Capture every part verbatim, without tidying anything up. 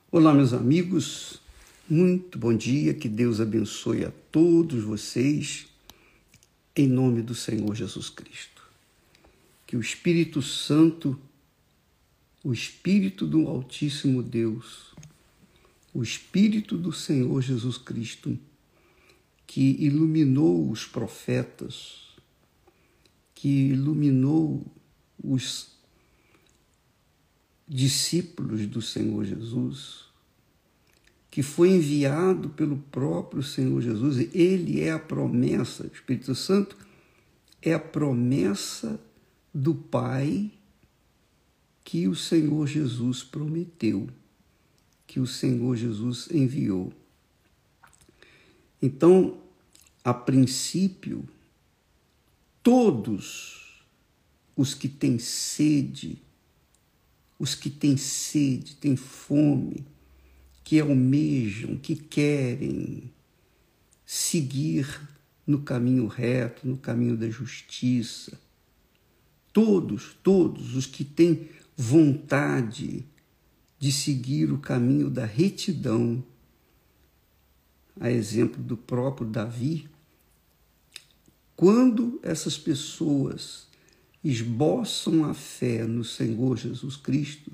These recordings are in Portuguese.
Olá, meus amigos, muito bom dia, que Deus abençoe a todos vocês, em nome do Senhor Jesus Cristo. Que o Espírito Santo, o Espírito do Altíssimo Deus, o Espírito do Senhor Jesus Cristo, que iluminou os profetas, que iluminou os discípulos do Senhor Jesus, que foi enviado pelo próprio Senhor Jesus, ele é a promessa, o Espírito Santo é a promessa do Pai que o Senhor Jesus prometeu, que o Senhor Jesus enviou. Então, a princípio, todos os que têm sede, os que têm sede, têm fome, que almejam, que querem seguir no caminho reto, no caminho da justiça. Todos, todos os que têm vontade de seguir o caminho da retidão, a exemplo do próprio Davi, quando essas pessoas esboçam a fé no Senhor Jesus Cristo,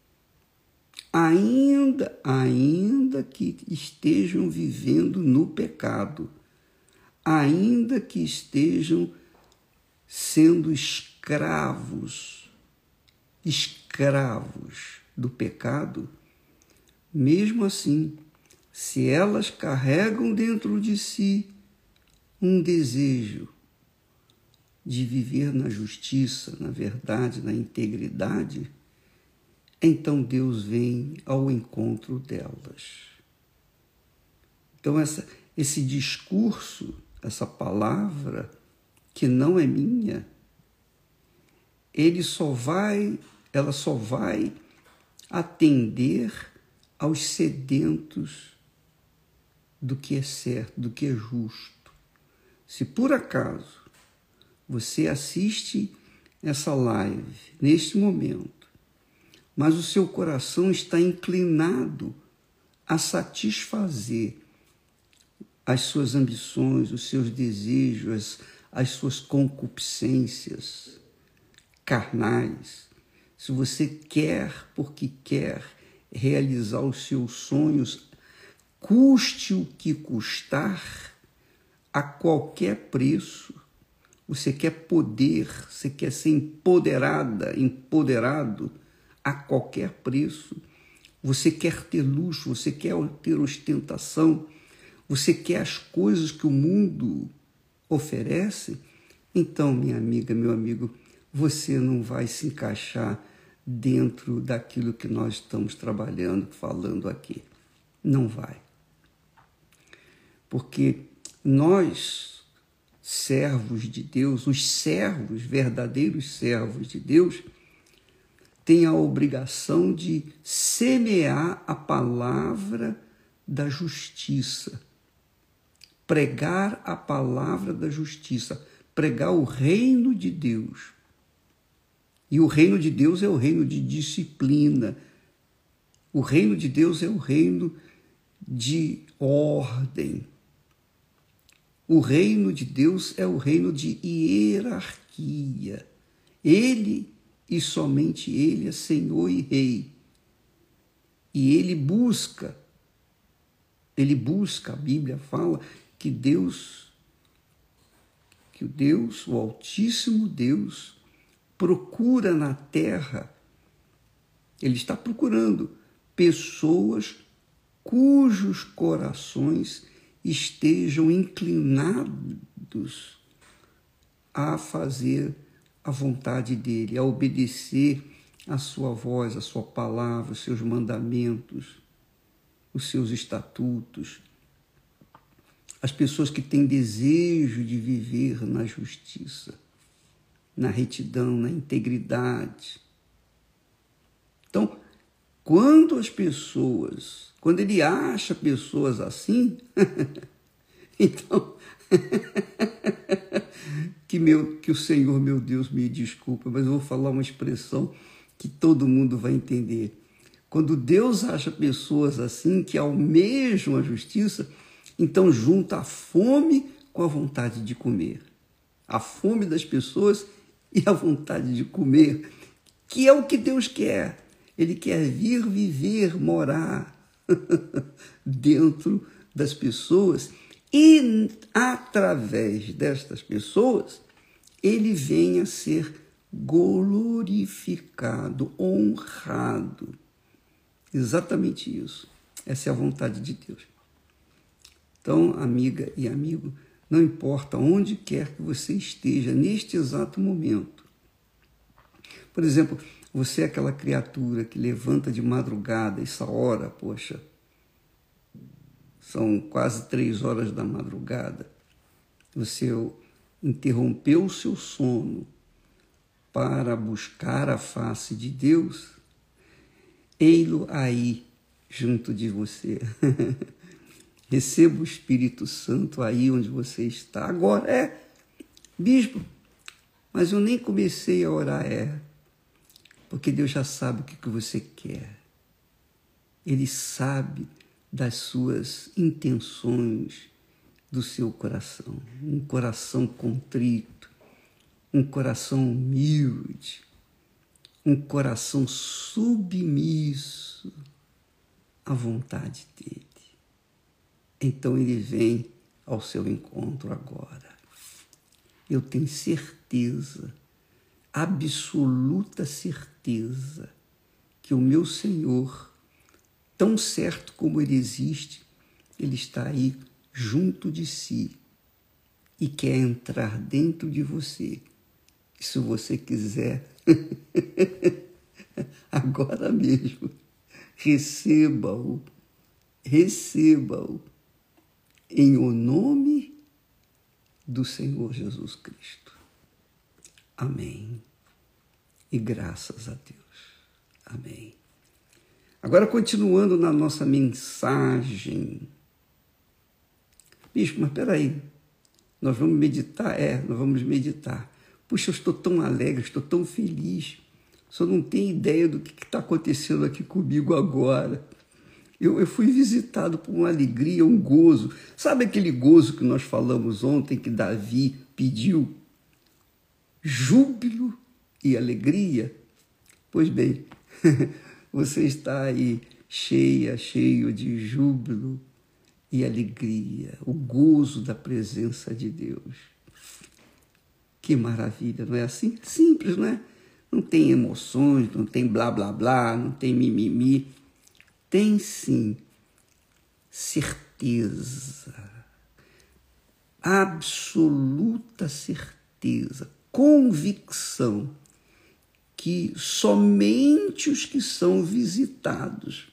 ainda, ainda que estejam vivendo no pecado, ainda que estejam sendo escravos, escravos do pecado, mesmo assim, se elas carregam dentro de si um desejo de viver na justiça, na verdade, na integridade, então Deus vem ao encontro delas. Então, essa, esse discurso, essa palavra, que não é minha, ele só vai, ela só vai atender aos sedentos do que é certo, do que é justo. Se por acaso você assiste essa live neste momento, mas o seu coração está inclinado a satisfazer as suas ambições, os seus desejos, as, as suas concupiscências carnais, se você quer porque quer realizar os seus sonhos, custe o que custar, a qualquer preço, você quer poder, você quer ser empoderada, empoderado a qualquer preço, você quer ter luxo, você quer ter ostentação, você quer as coisas que o mundo oferece, então, minha amiga, meu amigo, você não vai se encaixar dentro daquilo que nós estamos trabalhando, falando aqui. Não vai. Porque nós, servos de Deus, os servos, verdadeiros servos de Deus, têm a obrigação de semear a palavra da justiça, pregar a palavra da justiça, pregar o reino de Deus. E o reino de Deus é o reino de disciplina, o reino de Deus é o reino de ordem. O reino de Deus é o reino de hierarquia. Ele e somente Ele é Senhor e Rei. E Ele busca, Ele busca, a Bíblia fala que Deus, que o Deus, o Altíssimo Deus, procura na terra, Ele está procurando pessoas cujos corações estejam inclinados a fazer a vontade dele, a obedecer a sua voz, a sua palavra, os seus mandamentos, os seus estatutos. As pessoas que têm desejo de viver na justiça, na retidão, na integridade. Então, quando as pessoas, quando ele acha pessoas assim, então, que, meu, que o Senhor, meu Deus, me desculpa, mas eu vou falar uma expressão que todo mundo vai entender. Quando Deus acha pessoas assim que almejam a justiça, então junta a fome com a vontade de comer. A fome das pessoas e a vontade de comer, que é o que Deus quer. Ele quer vir, viver, morar dentro das pessoas e, através destas pessoas, ele vem a ser glorificado, honrado. Exatamente isso. Essa é a vontade de Deus. Então, amiga e amigo, não importa onde quer que você esteja neste exato momento. Por exemplo, você é aquela criatura que levanta de madrugada, essa hora, poxa, são quase três horas da madrugada. Você interrompeu o seu sono para buscar a face de Deus. Ei-lo aí, junto de você. Receba o Espírito Santo aí onde você está. Agora, é, bispo, mas eu nem comecei a orar, é. Porque Deus já sabe o que você quer. Ele sabe das suas intenções, do seu coração. Um coração contrito, um coração humilde, um coração submisso à vontade dele. Então ele vem ao seu encontro agora. Eu tenho certeza, absoluta certeza, que o meu Senhor, tão certo como ele existe, ele está aí junto de si e quer entrar dentro de você. E se você quiser, agora mesmo, receba-o, receba-o, em o nome do Senhor Jesus Cristo. Amém. E graças a Deus. Amém. Agora, continuando na nossa mensagem. Bispo, mas peraí, nós vamos meditar? É, nós vamos meditar. Puxa, eu estou tão alegre, estou tão feliz. Só não tenho ideia do que está acontecendo aqui comigo agora. Eu, eu fui visitado por uma alegria, um gozo. Sabe aquele gozo que nós falamos ontem, que Davi pediu? Júbilo e alegria? Pois bem, você está aí cheia, cheio de júbilo e alegria, o gozo da presença de Deus. Que maravilha, não é assim? Simples, não é? Não tem emoções, não tem blá, blá, blá, não tem mimimi. Tem sim certeza, absoluta certeza, convicção que somente os que são visitados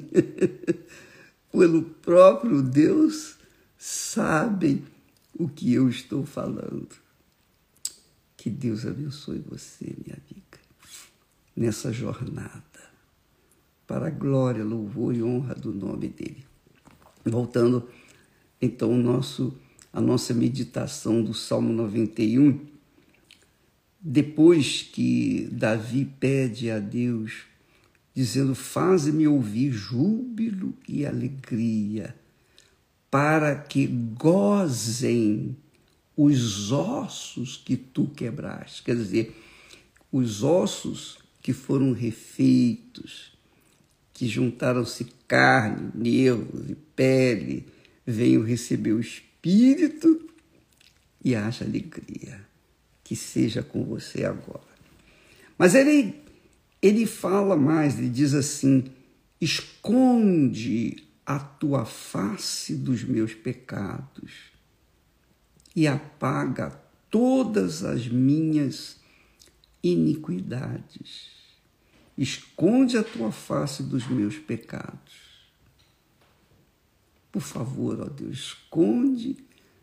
pelo próprio Deus sabem o que eu estou falando. Que Deus abençoe você, minha amiga, nessa jornada, para a glória, louvor e honra do nome dele. Voltando, então, o nosso, a nossa meditação do Salmo noventa e um, depois que Davi pede a Deus, dizendo, faze-me ouvir júbilo e alegria, para que gozem os ossos que tu quebraste. Quer dizer, os ossos que foram refeitos, que juntaram-se carne, nervos e pele, venham receber o Espírito e haja alegria. Que seja com você agora. Mas ele, ele fala mais, ele diz assim, esconde a tua face dos meus pecados e apaga todas as minhas iniquidades. Esconde a tua face dos meus pecados. Por favor, ó Deus, esconde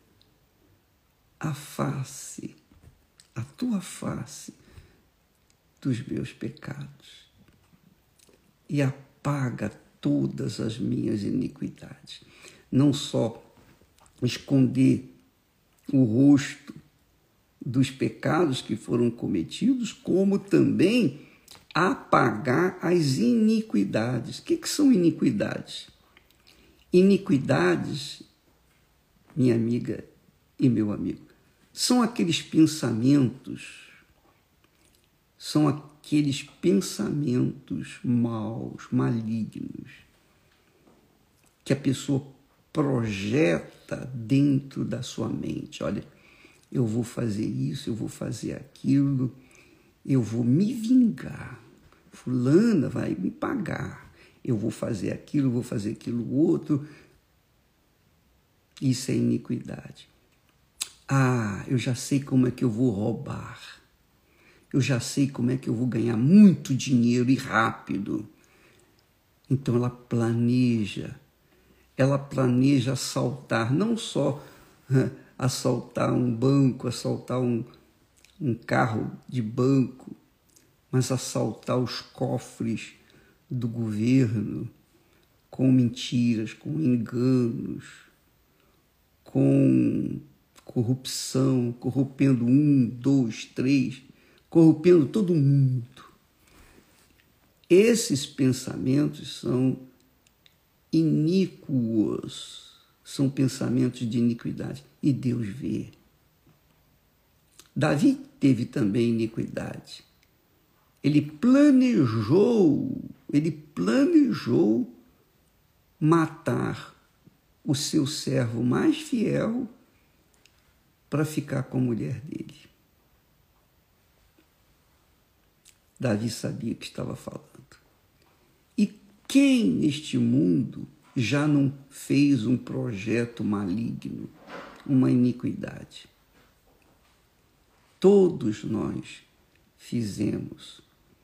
a face, a tua face dos meus pecados e apaga todas as minhas iniquidades. Não só esconder o rosto dos pecados que foram cometidos, como também apagar as iniquidades. O que, que são iniquidades? Iniquidades, minha amiga e meu amigo, são aqueles pensamentos, são aqueles pensamentos maus, malignos, que a pessoa projeta dentro da sua mente. Olha, eu vou fazer isso, eu vou fazer aquilo, eu vou me vingar, fulana vai me pagar, eu vou fazer aquilo, vou fazer aquilo outro. Isso é iniquidade. Ah, eu já sei como é que eu vou roubar. Eu já sei como é que eu vou ganhar muito dinheiro e rápido. Então ela planeja, ela planeja assaltar, não só assaltar um banco, assaltar um, um carro de banco, mas assaltar os cofres do governo com mentiras, com enganos, com corrupção, corrompendo um, dois, três, corrompendo todo mundo. Esses pensamentos são iníquos, são pensamentos de iniquidade, e Deus vê. Davi teve também iniquidade. Ele planejou, ele planejou matar o seu servo mais fiel para ficar com a mulher dele. Davi sabia o que estava falando. E quem neste mundo já não fez um projeto maligno, uma iniquidade? Todos nós fizemos.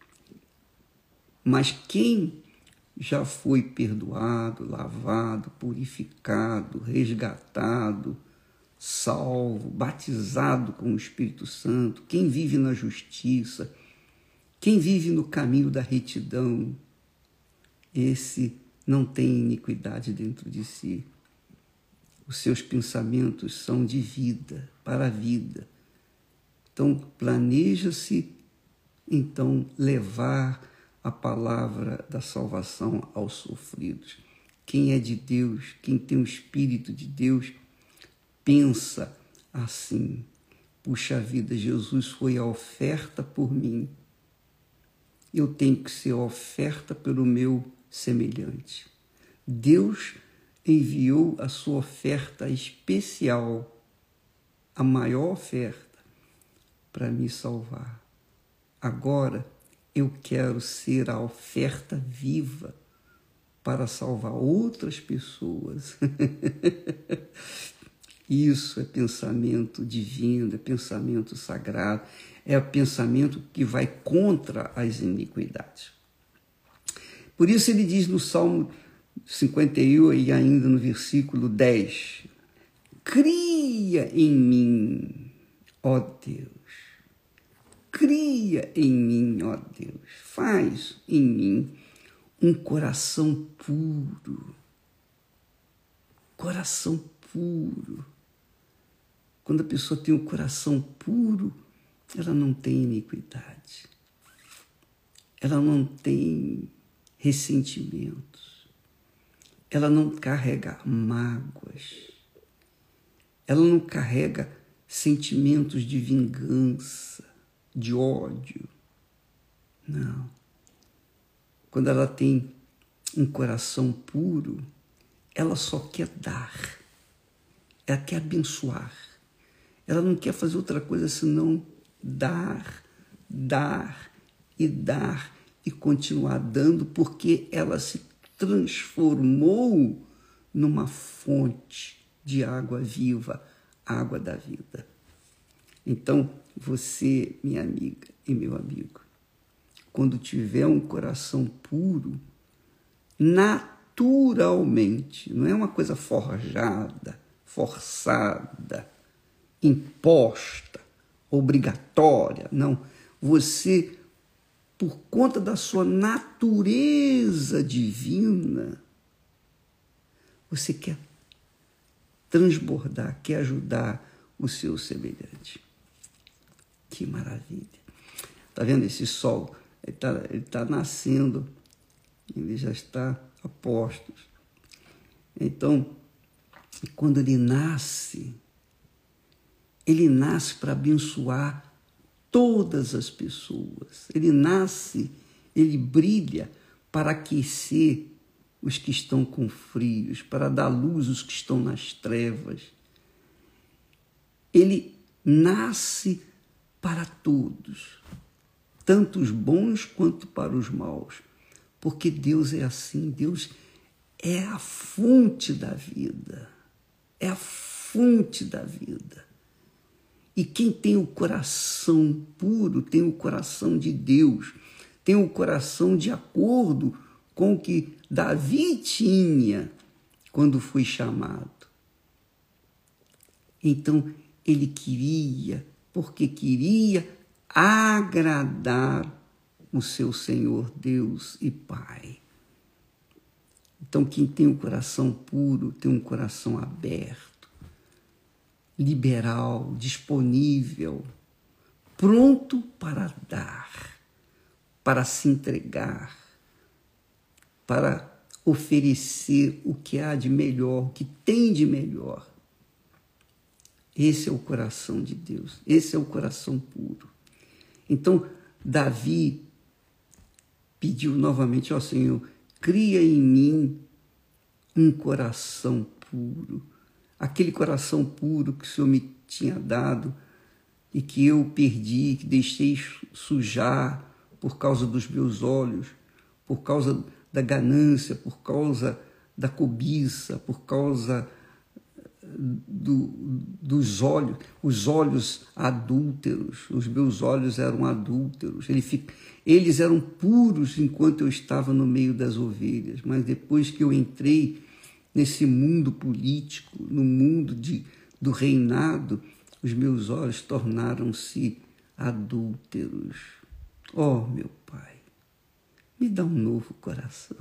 Mas quem já foi perdoado, lavado, purificado, resgatado, salvo, batizado com o Espírito Santo, quem vive na justiça, quem vive no caminho da retidão, esse não tem iniquidade dentro de si. Os seus pensamentos são de vida, para a vida. Então, planeja-se, então, levar a palavra da salvação aos sofridos. Quem é de Deus, quem tem o Espírito de Deus, pensa assim: puxa vida, Jesus foi a oferta por mim. Eu tenho que ser oferta pelo meu semelhante. Deus enviou a sua oferta especial, a maior oferta, para me salvar. Agora, eu quero ser a oferta viva para salvar outras pessoas. Isso é pensamento divino, é pensamento sagrado, é o pensamento que vai contra as iniquidades. Por isso ele diz no Salmo cinquenta e um e ainda no versículo dez, cria em mim, ó Deus, cria em mim, ó Deus, faz em mim um coração puro, coração puro. Quando a pessoa tem um coração puro, ela não tem iniquidade, ela não tem ressentimentos, ela não carrega mágoas, ela não carrega sentimentos de vingança, de ódio. Não. Quando ela tem um coração puro, ela só quer dar, ela quer abençoar, ela não quer fazer outra coisa senão dar, dar e dar e continuar dando, porque ela se transformou numa fonte de água viva, água da vida. Então, você, minha amiga e meu amigo, quando tiver um coração puro, naturalmente, não é uma coisa forjada, forçada, imposta, obrigatória, não. Você, por conta da sua natureza divina, você quer transbordar, quer ajudar o seu semelhante. Que maravilha! Está vendo esse sol ele está ele tá nascendo, ele já está a postos. Então, quando ele nasce, ele nasce para abençoar todas as pessoas. Ele nasce, ele brilha para aquecer os que estão com frios, para dar luz aos que estão nas trevas. Ele nasce para todos, tanto os bons quanto para os maus, porque Deus é assim, Deus é a fonte da vida, é a fonte da vida. E quem tem o coração puro tem o coração de Deus, tem o coração de acordo com o que Davi tinha quando foi chamado. Então, ele queria, porque queria agradar o seu Senhor Deus e Pai. Então, quem tem o coração puro tem um coração aberto, liberal, disponível, pronto para dar, para se entregar, para oferecer o que há de melhor, o que tem de melhor. Esse é o coração de Deus, esse é o coração puro. Então, Davi pediu novamente ao Senhor, cria em mim um coração puro, aquele coração puro que o Senhor me tinha dado e que eu perdi, que deixei sujar por causa dos meus olhos, por causa da ganância, por causa da cobiça, por causa do, dos olhos, os olhos adúlteros, os meus olhos eram adúlteros, eles eram puros enquanto eu estava no meio das ovelhas, mas depois que eu entrei nesse mundo político, no mundo de, do reinado, os meus olhos tornaram-se adúlteros. Oh, meu Pai, me dá um novo coração.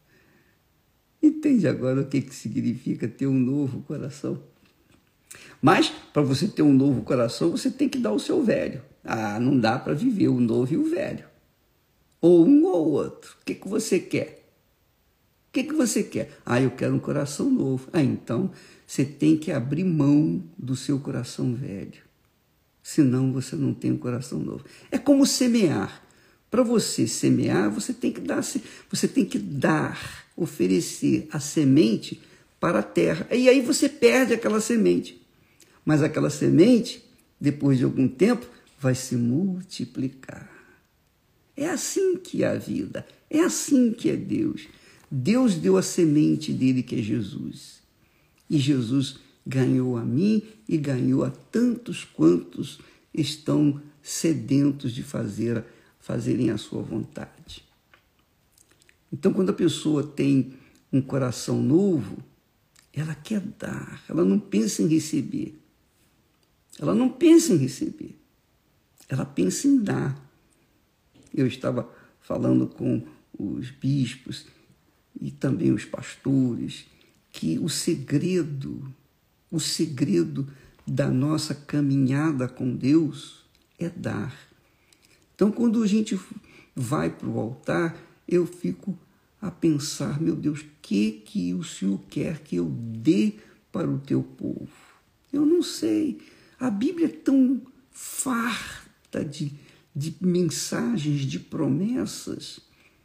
Entende agora o que, que significa ter um novo coração? Mas, para você ter um novo coração, você tem que dar o seu velho. Ah, não dá para viver o novo e o velho. Ou um ou outro. O que, que você quer? O que, que você quer? Ah, eu quero um coração novo. Ah, então você tem que abrir mão do seu coração velho. Senão você não tem um coração novo. É como semear. Para você semear, você tem que dar, você tem que dar, oferecer a semente para a terra. E aí você perde aquela semente. Mas aquela semente, depois de algum tempo, vai se multiplicar. É assim que é a vida. É assim que é Deus. Deus deu a semente dele, que é Jesus. E Jesus ganhou a mim e ganhou a tantos quantos estão sedentos de fazer, fazerem a sua vontade. Então, quando a pessoa tem um coração novo, ela quer dar, ela não pensa em receber. Ela não pensa em receber, ela pensa em dar. Eu estava falando com os bispos e também os pastores, que o segredo, o segredo da nossa caminhada com Deus é dar. Então, quando a gente vai para o altar, eu fico a pensar, meu Deus, o que, que o Senhor quer que eu dê para o teu povo? Eu não sei. A Bíblia é tão farta de, de mensagens, de promessas.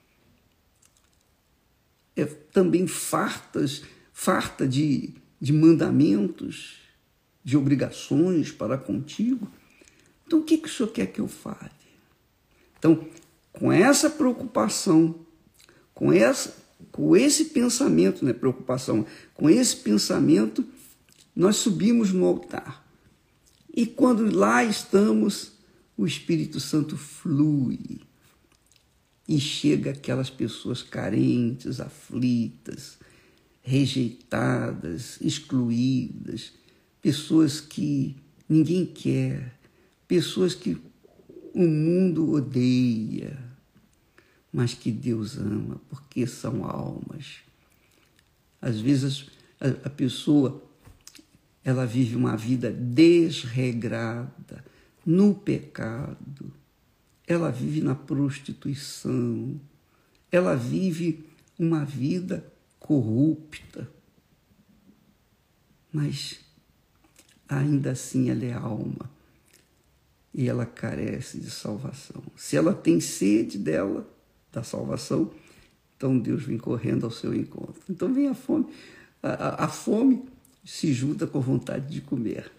É também fartas, farta de, de mandamentos, de obrigações para contigo. Então, o que, que o Senhor quer que eu fale? Então, com essa preocupação, com, essa, com esse pensamento, né, preocupação, com esse pensamento, nós subimos no altar. E quando lá estamos, o Espírito Santo flui e chega aquelas pessoas carentes, aflitas, rejeitadas, excluídas, pessoas que ninguém quer, pessoas que o mundo odeia, mas que Deus ama, porque são almas. Às vezes a, a pessoa ela vive uma vida desregrada, no pecado. ela vive na prostituição, ela vive uma vida corrupta, mas ainda assim ela é alma e ela carece de salvação. Se ela tem sede dela, da salvação, então Deus vem correndo ao seu encontro. Então vem a fome. A, a, a fome se junta com a vontade de comer.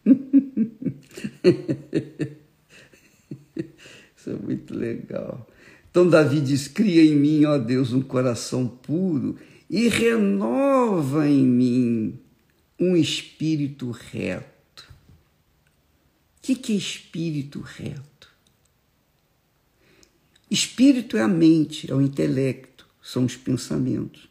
Isso é muito legal. Então Davi diz, cria em mim, ó Deus, um coração puro e renova em mim um espírito reto. O que, que é espírito reto? Espírito é a mente, é o intelecto, são os pensamentos.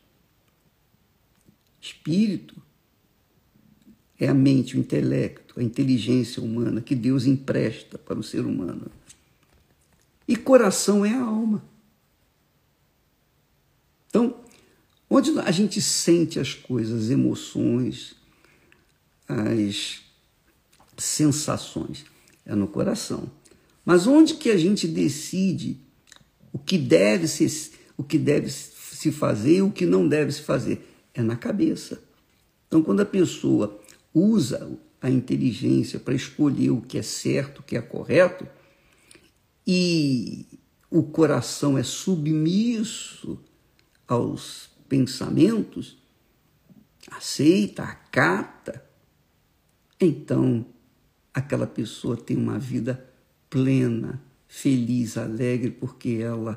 Espírito é a mente, o intelecto, a inteligência humana que Deus empresta para o ser humano. E coração é a alma. Então, onde a gente sente as coisas, as emoções, as sensações, é no coração. Mas onde que a gente decide o que deve se, o que deve se fazer e o que não deve se fazer? É na cabeça. Então, quando a pessoa usa a inteligência para escolher o que é certo, o que é correto, e o coração é submisso aos pensamentos, aceita, acata, então aquela pessoa tem uma vida plena, feliz, alegre, porque ela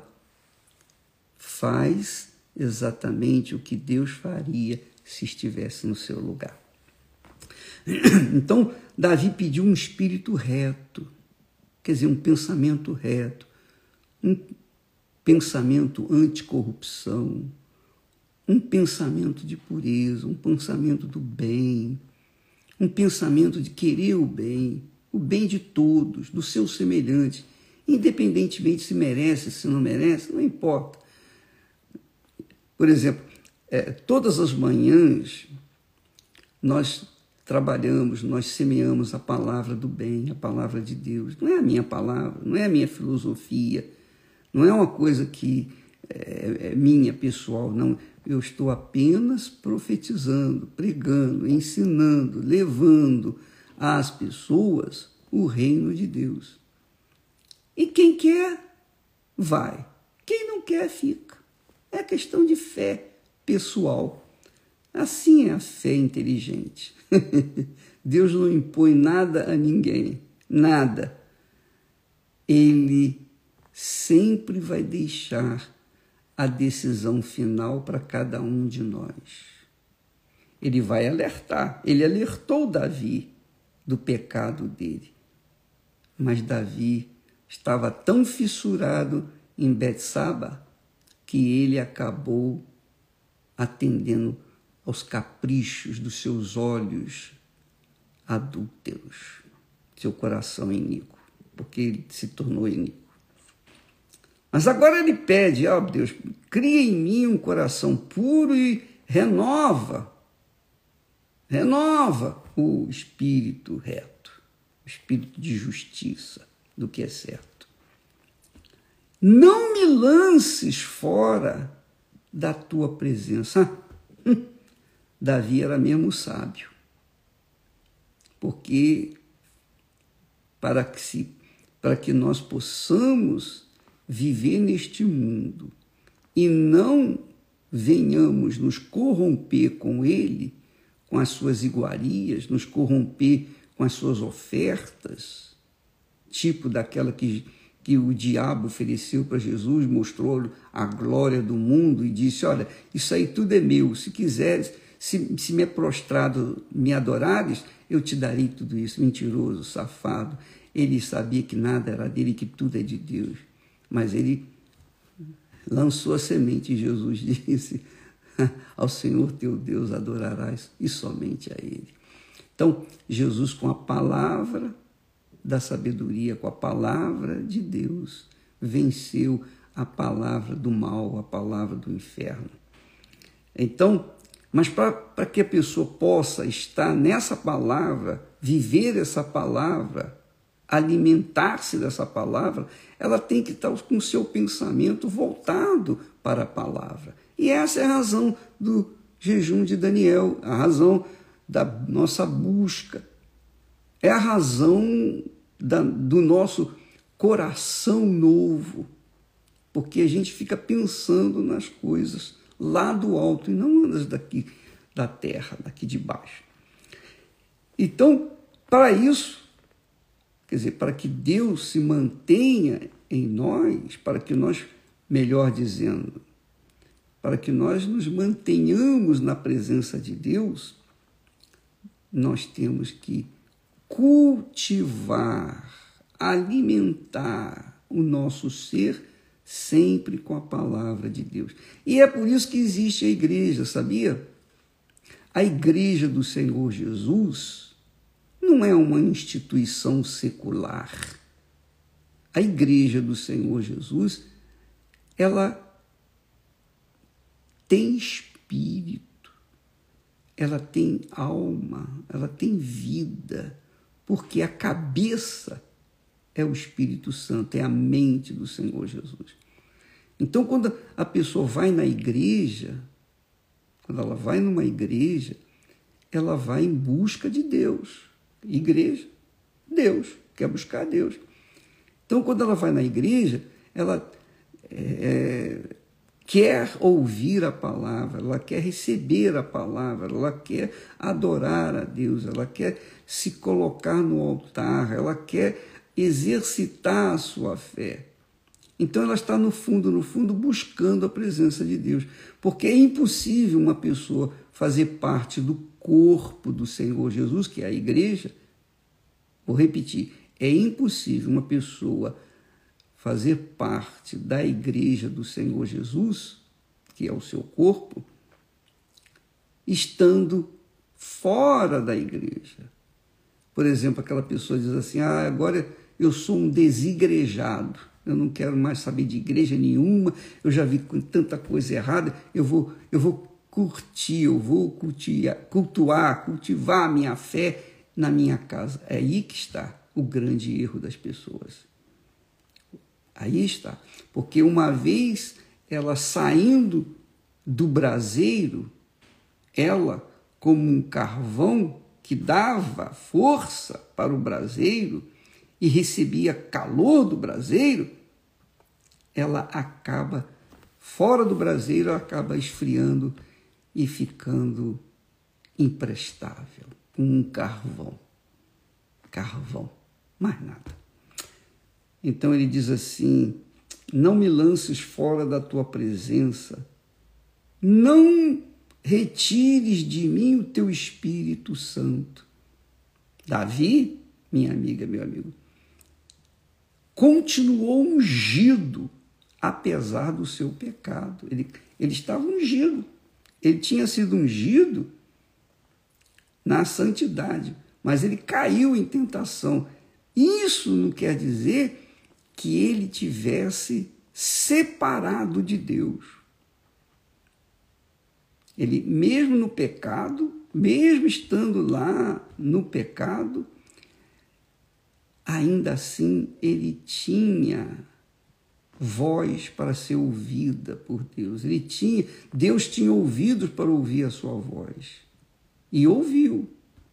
faz exatamente o que Deus faria se estivesse no seu lugar. Então, Davi pediu um espírito reto, quer dizer, um pensamento reto, um pensamento anticorrupção, um pensamento de pureza, um pensamento do bem, um pensamento de querer o bem, o bem de todos, do seu semelhante, independentemente se merece, se não merece, não importa. Por exemplo, é, todas as manhãs nós trabalhamos, nós semeamos a palavra do bem, a palavra de Deus. Não é a minha palavra, não é a minha filosofia, não é uma coisa que é, é minha, pessoal, não. Eu estou apenas profetizando, pregando, ensinando, levando às pessoas o reino de Deus. E quem quer, vai. Quem não quer, fica. É questão de fé pessoal. Assim é a fé inteligente. Deus não impõe nada a ninguém, nada. Ele sempre vai deixar a decisão final para cada um de nós. Ele vai alertar. Ele alertou Davi do pecado dele. Mas Davi estava tão fissurado em Betsaba que ele acabou atendendo aos caprichos dos seus olhos adúlteros, seu coração iníquo, porque ele se tornou iníquo. Mas agora ele pede, ó Deus, cria em mim um coração puro e renova, renova o espírito reto, o espírito de justiça, do que é certo. Não me lances fora da tua presença. Hum, Davi era mesmo sábio, porque para que, se, para que nós possamos viver neste mundo e não venhamos nos corromper com ele, com as suas iguarias, nos corromper com as suas ofertas, tipo daquela que, que o diabo ofereceu para Jesus, mostrou a glória do mundo e disse, olha, isso aí tudo é meu, se quiseres, se, se me é prostrado, me adorares, eu te darei tudo isso. Mentiroso, safado. Ele sabia que nada era dele, que tudo é de Deus. Mas ele lançou a semente e Jesus disse, ao Senhor teu Deus adorarás e somente a ele. Então, Jesus com a palavra da sabedoria, com a palavra de Deus, venceu a palavra do mal, a palavra do inferno. Então, mas para que a pessoa possa estar nessa palavra, viver essa palavra, alimentar-se dessa palavra, ela tem que estar com o seu pensamento voltado para a palavra. E essa é a razão do jejum de Daniel, a razão da nossa busca. É a razão da, do nosso coração novo, porque a gente fica pensando nas coisas lá do alto e não nas daqui da terra, daqui de baixo. Então, para isso, quer dizer, para que Deus se mantenha em nós, para que nós, melhor dizendo, para que nós nos mantenhamos na presença de Deus, nós temos que cultivar, alimentar o nosso ser sempre com a palavra de Deus. E é por isso que existe a igreja, sabia? A igreja do Senhor Jesus não é uma instituição secular. A igreja do Senhor Jesus, ela tem espírito, ela tem alma, ela tem vida, porque a cabeça é o Espírito Santo, é a mente do Senhor Jesus. Então, quando a pessoa vai na igreja, quando ela vai numa igreja, ela vai em busca de Deus. Igreja, Deus, quer buscar Deus. Então, quando ela vai na igreja, ela é, quer ouvir a palavra, ela quer receber a palavra, ela quer adorar a Deus, ela quer se colocar no altar, ela quer exercitar a sua fé. Então ela está no fundo, no fundo, buscando a presença de Deus, porque é impossível uma pessoa fazer parte do corpo do Senhor Jesus, que é a igreja. Vou repetir, é impossível uma pessoa fazer parte da igreja do Senhor Jesus, que é o seu corpo, estando fora da igreja. Por exemplo, aquela pessoa diz assim, ah, agora eu sou um desigrejado, eu não quero mais saber de igreja nenhuma, eu já vi com tanta coisa errada, eu vou, eu vou curtir, eu vou cultivar, cultuar, cultivar a minha fé na minha casa. É aí que está o grande erro das pessoas. Aí está, porque uma vez ela saindo do braseiro, ela, como um carvão que dava força para o braseiro e recebia calor do braseiro, ela acaba, fora do braseiro, ela acaba esfriando e ficando imprestável, como um carvão. Carvão, mais nada. Então ele diz assim, não me lances fora da tua presença, não retires de mim o teu Espírito Santo. Davi, minha amiga, meu amigo, continuou ungido, apesar do seu pecado. Ele, ele estava ungido. Ele tinha sido ungido na santidade, mas ele caiu em tentação. Isso não quer dizer que ele tivesse separado de Deus. Ele, mesmo no pecado, mesmo estando lá no pecado, ainda assim ele tinha voz para ser ouvida por Deus. Ele tinha, Deus tinha ouvidos para ouvir a sua voz. E ouviu.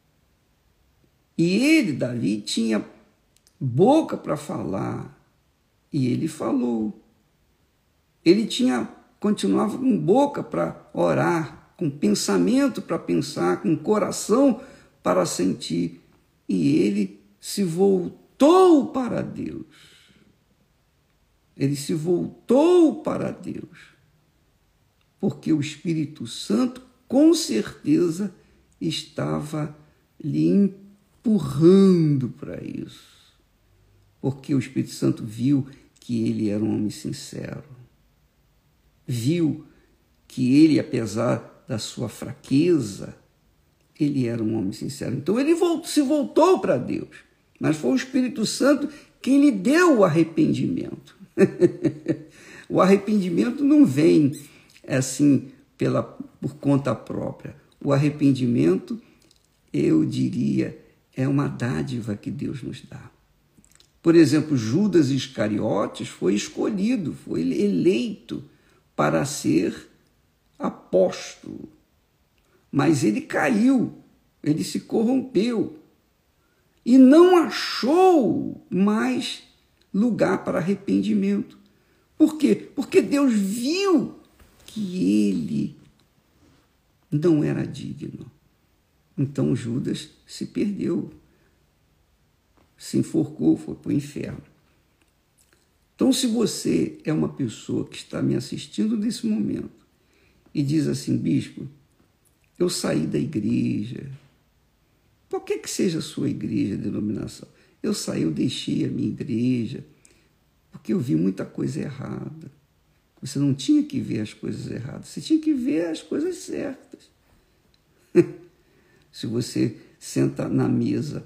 E ele, Davi, tinha boca para falar. E ele falou. Ele tinha, continuava com boca para orar, com pensamento para pensar, com coração para sentir. E ele se voltou para Deus. Ele se voltou para Deus, porque o Espírito Santo, com certeza, estava lhe empurrando para isso, porque o Espírito Santo viu que ele era um homem sincero, viu que ele, apesar da sua fraqueza, ele era um homem sincero. Então ele voltou, se voltou para Deus, mas foi o Espírito Santo quem lhe deu o arrependimento. O arrependimento não vem assim pela, por conta própria. O arrependimento, eu diria, é uma dádiva que Deus nos dá. Por exemplo, Judas Iscariotes foi escolhido, foi eleito para ser apóstolo. Mas ele caiu, ele se corrompeu e não achou mais lugar para arrependimento. Por quê? Porque Deus viu que ele não era digno. Então Judas se perdeu, se enforcou, foi para o inferno. Então, se você é uma pessoa que está me assistindo nesse momento e diz assim, bispo, eu saí da igreja, qualquer que seja a sua igreja, a denominação, eu saí, eu deixei a minha igreja, porque eu vi muita coisa errada. Você não tinha que ver as coisas erradas, você tinha que ver as coisas certas. Se você senta na mesa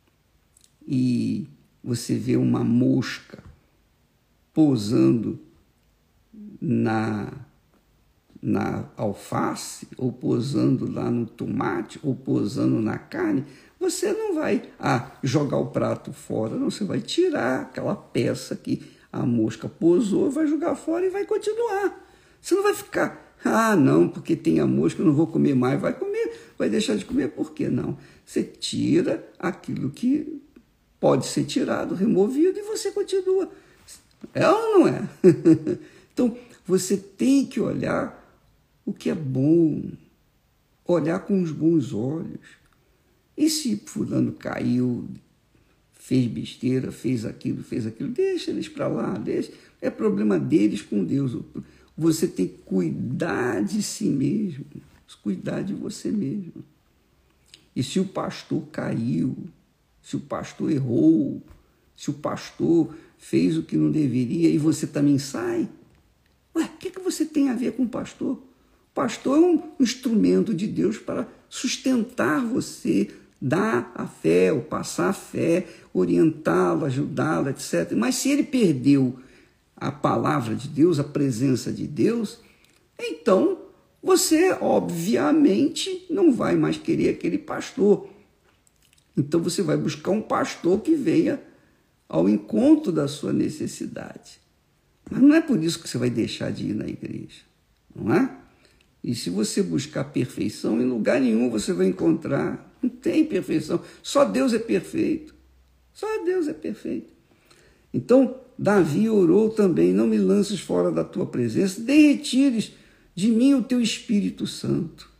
e você vê uma mosca pousando na, na alface, ou pousando lá no tomate, ou pousando na carne, você não vai ah, jogar o prato fora, não, você vai tirar aquela peça que a mosca pousou, vai jogar fora e vai continuar. Você não vai ficar, ah, não, porque tem a mosca, eu não vou comer mais, vai comer, vai deixar de comer, por que não? Você tira aquilo que pode ser tirado, removido, e você continua. É ou não é? Então, você tem que olhar o que é bom, olhar com os bons olhos. E se fulano caiu, fez besteira, fez aquilo, fez aquilo, deixa eles para lá, deixa. É problema deles com Deus. Você tem que cuidar de si mesmo, cuidar de você mesmo. E se o pastor caiu, se o pastor errou, se o pastor fez o que não deveria e você também sai, ué, o que, que você tem a ver com o pastor? O pastor é um instrumento de Deus para sustentar você, dar a fé, ou passar a fé, orientá-lo, ajudá-lo, etcétera. Mas se ele perdeu a palavra de Deus, a presença de Deus, então você, obviamente, não vai mais querer aquele pastor. Então você vai buscar um pastor que venha ao encontro da sua necessidade. Mas não é por isso que você vai deixar de ir na igreja, não é? E se você buscar perfeição, em lugar nenhum você vai encontrar. Não tem perfeição. Só Deus é perfeito. Só Deus é perfeito. Então, Davi orou também, não me lances fora da tua presença, nem retires de mim o teu Espírito Santo.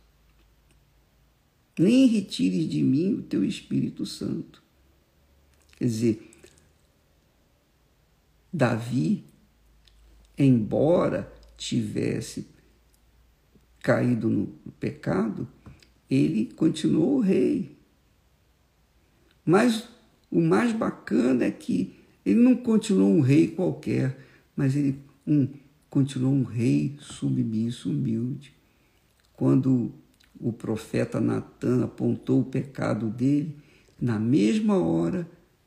Nem retires de mim o teu Espírito Santo. Quer dizer, Davi, embora tivesse caído no pecado, ele continuou rei. Mas o mais bacana é que ele não continuou um rei qualquer, mas ele um, continuou um rei submisso, humilde. Quando o profeta Natan apontou o pecado dele, na mesma hora,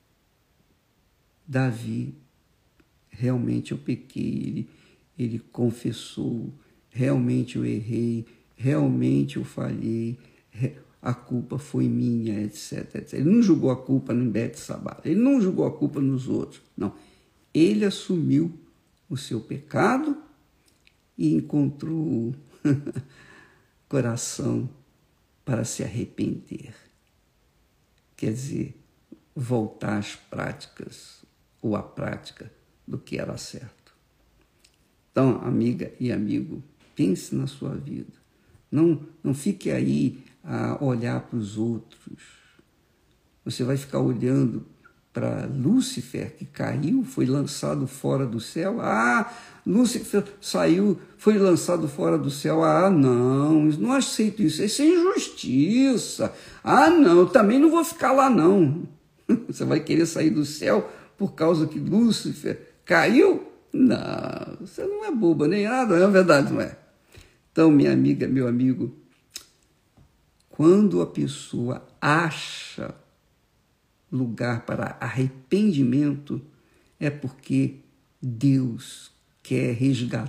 Davi, realmente eu pequei, ele, ele confessou, realmente eu errei, realmente eu falhei, a culpa foi minha, etcétera, etcétera. Ele não julgou a culpa em Betsabá, ele não julgou a culpa nos outros, não. Ele assumiu o seu pecado e encontrou coração para se arrepender. Quer dizer, voltar às práticas, ou à prática do que era certo. Então, amiga e amigo, pense na sua vida. Não, não fique aí a olhar para os outros. Você vai ficar olhando para Lúcifer, que caiu, foi lançado fora do céu. Ah, Lúcifer saiu, foi lançado fora do céu. Ah, não, não aceito isso. Isso é injustiça. Ah, não, eu também não vou ficar lá, não. Você vai querer sair do céu por causa que Lúcifer caiu? Não, você não é boba nem nada, é verdade, não é? Então, minha amiga, meu amigo, quando a pessoa acha lugar para arrependimento, é porque Deus quer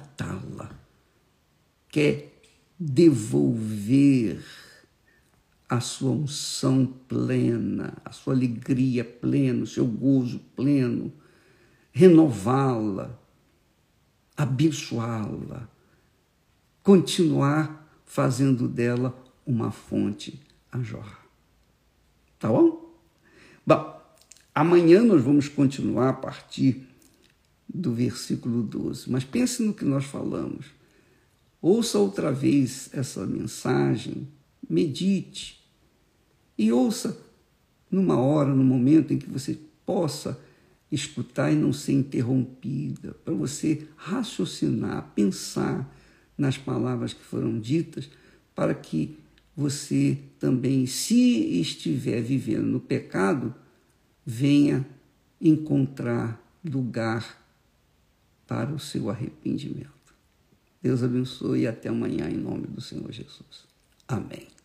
resgatá-la, quer devolver a sua unção plena, a sua alegria plena, o seu gozo pleno, renová-la, abençoá-la, continuar fazendo dela uma fonte a jorrar. Tá bom? Bom, amanhã nós vamos continuar a partir do versículo doze, mas pense no que nós falamos. Ouça outra vez essa mensagem, medite e ouça numa hora, no momento em que você possa escutar e não ser interrompida, para você raciocinar, pensar nas palavras que foram ditas, para que você também, se estiver vivendo no pecado, venha encontrar lugar para o seu arrependimento. Deus abençoe e até amanhã, em nome do Senhor Jesus. Amém.